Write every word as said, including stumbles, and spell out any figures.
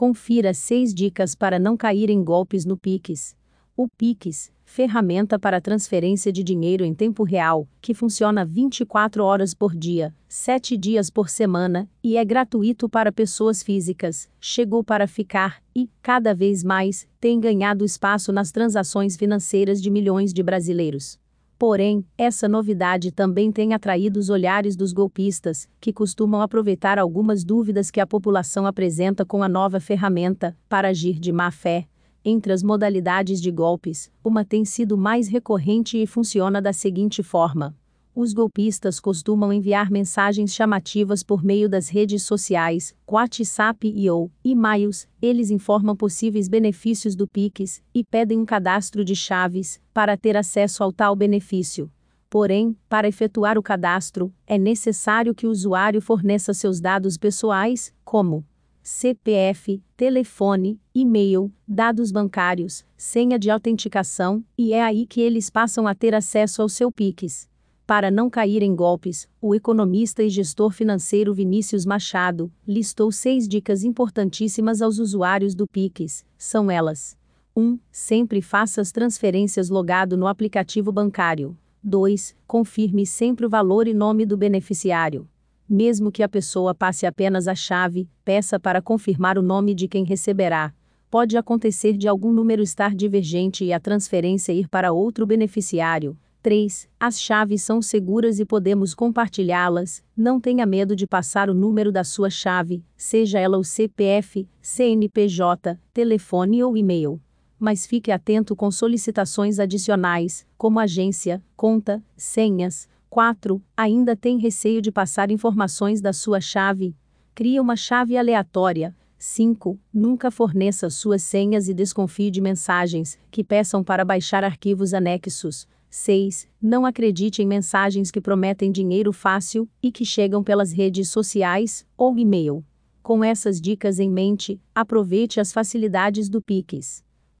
Confira seis dicas para não cair em golpes no Pix. O Pix, ferramenta para transferência de dinheiro em tempo real, que funciona vinte e quatro horas por dia, sete dias por semana, e é gratuito para pessoas físicas, chegou para ficar e, cada vez mais, tem ganhado espaço nas transações financeiras de milhões de brasileiros. Porém, essa novidade também tem atraído os olhares dos golpistas, que costumam aproveitar algumas dúvidas que a população apresenta com a nova ferramenta, para agir de má fé. Entre as modalidades de golpes, uma tem sido mais recorrente e funciona da seguinte forma. Os golpistas costumam enviar mensagens chamativas por meio das redes sociais, WhatsApp e ou e-mails. Eles informam possíveis benefícios do Pix e pedem um cadastro de chaves para ter acesso ao tal benefício. Porém, para efetuar o cadastro, é necessário que o usuário forneça seus dados pessoais, como C P F, telefone, e-mail, dados bancários, senha de autenticação, e é aí que eles passam a ter acesso ao seu Pix. Para não cair em golpes, o economista e gestor financeiro Vinícius Machado listou seis dicas importantíssimas aos usuários do Pix. São elas: um. Sempre faça as transferências logado no aplicativo bancário. dois. Confirme sempre o valor e nome do beneficiário. Mesmo que a pessoa passe apenas a chave, peça para confirmar o nome de quem receberá. Pode acontecer de algum número estar divergente e a transferência ir para outro beneficiário. três. As chaves são seguras e podemos compartilhá-las. Não tenha medo de passar o número da sua chave, seja ela o C P F, C N P J, telefone ou e-mail. Mas fique atento com solicitações adicionais, como agência, conta, senhas. quatro. Ainda tem receio de passar informações da sua chave? Crie uma chave aleatória. cinco. Nunca forneça suas senhas e desconfie de mensagens que peçam para baixar arquivos anexos. seis. Não acredite em mensagens que prometem dinheiro fácil e que chegam pelas redes sociais ou e-mail. Com essas dicas em mente, aproveite as facilidades do Pix.